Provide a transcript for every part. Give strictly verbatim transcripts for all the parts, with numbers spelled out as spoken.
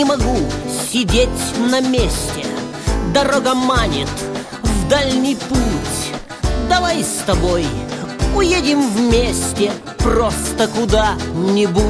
не могу сидеть на месте. Дорога манит в дальний путь. Давай с тобой уедем вместе, просто куда-нибудь.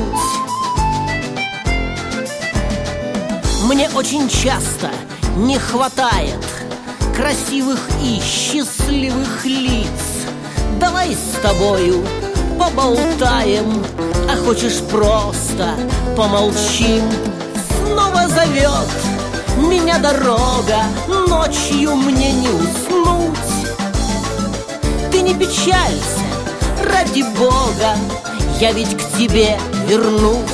Мне очень часто не хватает красивых и счастливых лиц. Давай с тобою поболтаем, а хочешь просто помолчим. Снова зовет меня дорога, ночью мне не уснуть. Ты не печалься, ради Бога, я ведь к тебе вернусь.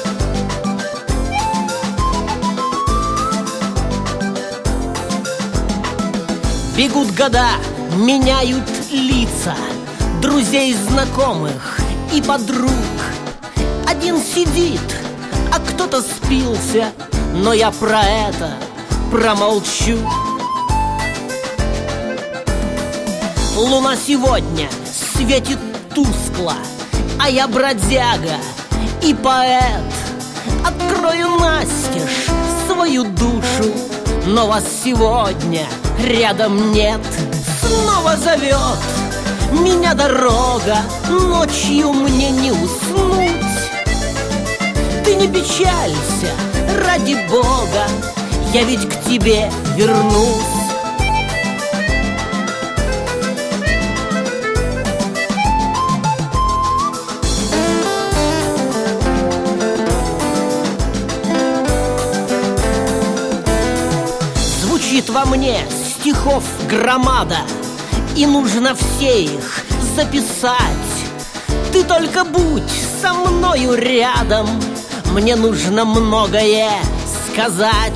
Бегут года, меняют лица друзей, знакомых и подруг. Один сидит, а кто-то спился, но я про это промолчу. Луна сегодня светит тускло, а я бродяга и поэт. Открою настежь свою душу, но вас сегодня рядом нет. Снова зовет меня дорога, ночью мне не уснуть. Ты не печалься, ради Бога, я ведь к тебе вернусь. Звучит во мне стихов громада, и нужно все их записать. Ты только будь со мною рядом, мне нужно многое сказать.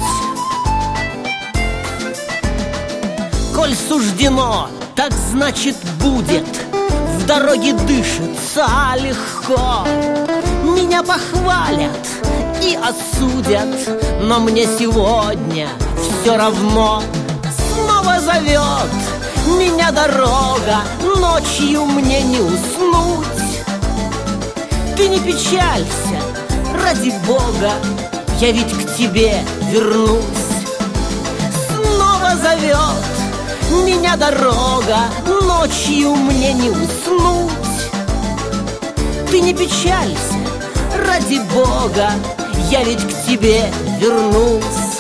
Коль суждено, так значит будет. В дороге дышится легко. Меня похвалят и осудят, но мне сегодня все равно. Снова зовет меня дорога, ночью мне не уснуть. Ты не печалься, ради Бога, я ведь к тебе вернусь. Снова зовет меня дорога, ночью мне не уснуть. Ты не печалься, ради Бога, я ведь к тебе вернусь.